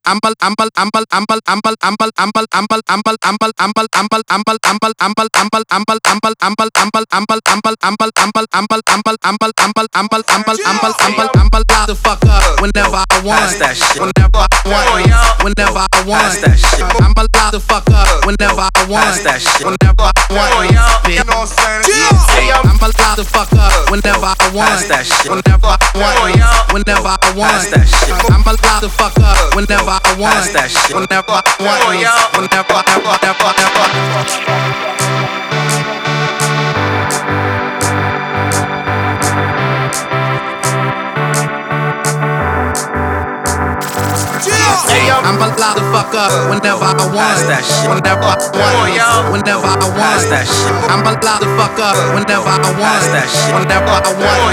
the fuck up whenever I want. Whenever I want. Whenever I want. I'm allowed to fuck up whenever I want. Whenever I want. I'm allowed to fuck up whenever I want. Whenever I want. Whenever I want. I'm allowed to fuck up whenever I want. Whenever I want. Whenever I'm allowed to fuck up whenever I want. Whenever I want. Whenever I want. I'm allowed to fuck up whenever I want. Whenever I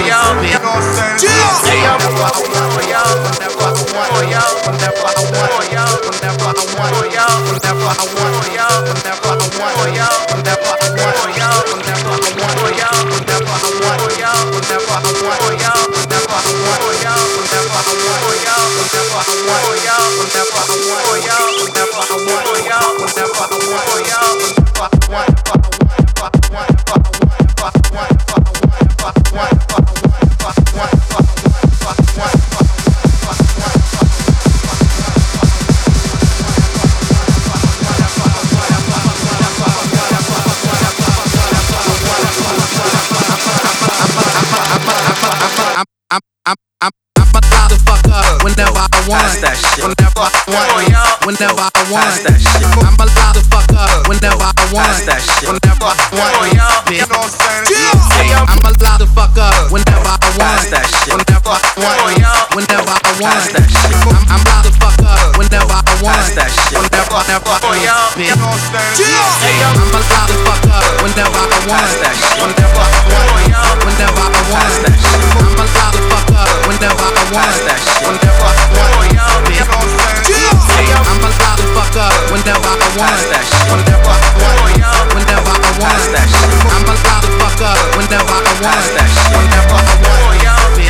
whenever I want. I'm allowed to fuck up whenever I want. Whenever I want. I'm allowed to fuck up whenever I want. Whenever I want. Whenever I want. I'm allowed to fuck up whenever I want. Whenever I want. I'm allowed to fuck up whenever I want. Whenever I want. Whenever I want. I'm allowed to fuck up whenever I want. Whenever I want. I'm allowed to fuck up whenever I want. Whenever I want. Whenever I want. I'm allowed to fuck up whenever I want. Whenever I want.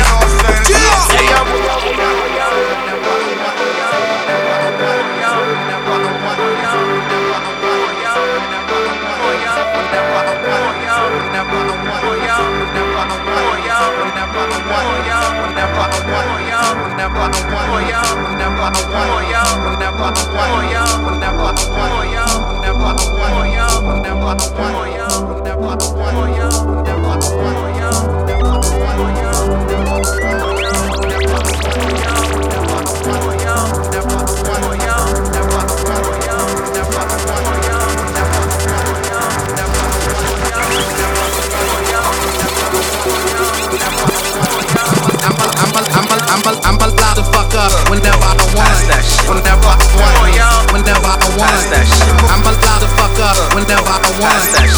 I'm allowed to fuck up whenever I want. Whenever I want. Whenever I want. I'm allowed to fuck up whenever I want.